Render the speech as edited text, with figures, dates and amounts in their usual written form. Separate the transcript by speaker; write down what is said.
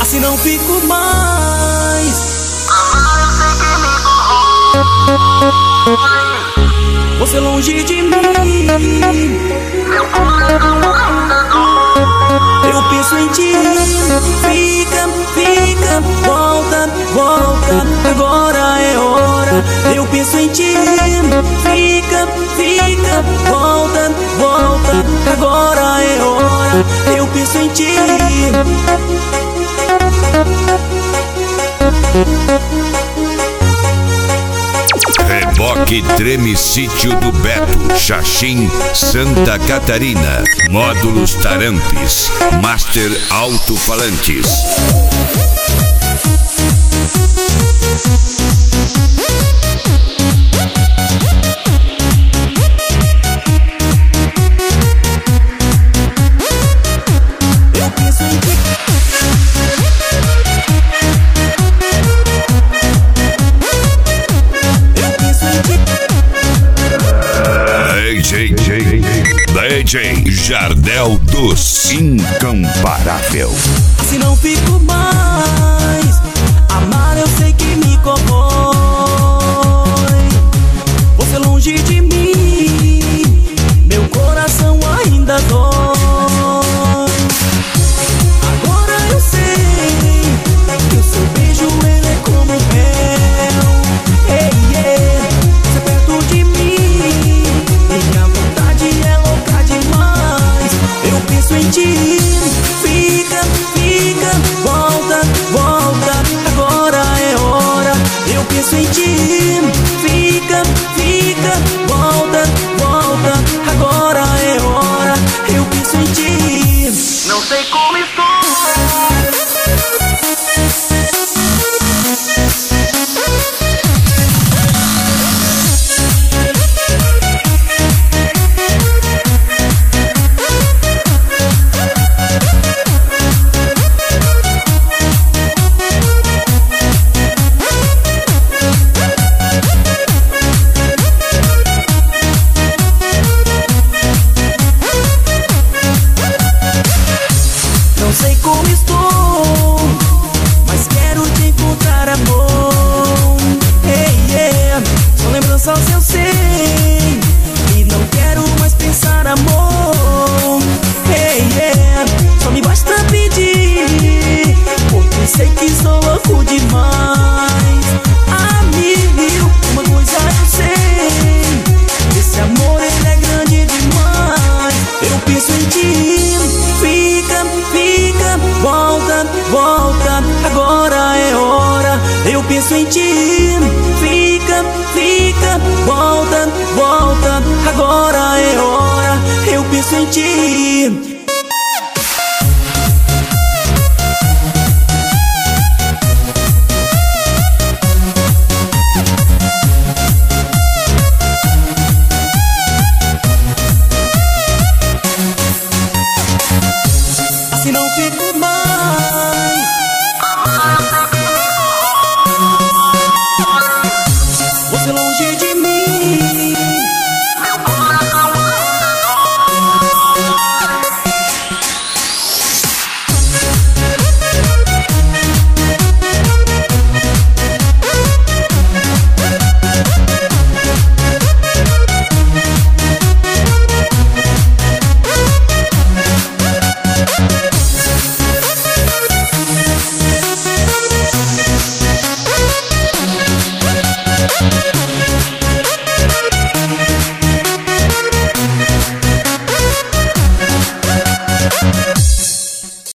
Speaker 1: assim não fico mais. Você longe de mim, eu penso em ti. Fica, fica, volta, volta, agora é hora. Eu penso em ti. Fica, fica, volta, volta, agora é hora. Eu penso em ti.
Speaker 2: Reboque Treme Sítio do Beto, Xaxim, Santa Catarina. Módulos Tarampes, Master Alto-Falantes. DJ Jardel dos Incomparável.
Speaker 1: Assim não fico mais. Amar eu sei que me corrói. Você longe de mim, meu coração ainda dói. Agora eu sei que o seu beijo ele é como mel. Hey, yeah. Você perto de mim, minha vontade é louca demais. Eu penso em ti. Fica, fica, volta, volta, agora é hora. Eu penso em ti. Fica, fica, volta, volta, agora é hora. Eu penso em ti. Não sei como estou. Não sei como estou, mas quero te encontrar, amor. Hey, yeah. São lembranças eu sei, e não quero mais pensar, amor. Hey, yeah. Só me basta pedir, porque sei que sou louco demais. Amigo, uma coisa eu sei, esse amor ele é grande demais. Eu penso em ti. Fica, fica, volta, volta, agora é hora. Eu penso em ti. Fica, fica, volta, volta, agora é hora. Eu penso em ti. Assim não fico mais.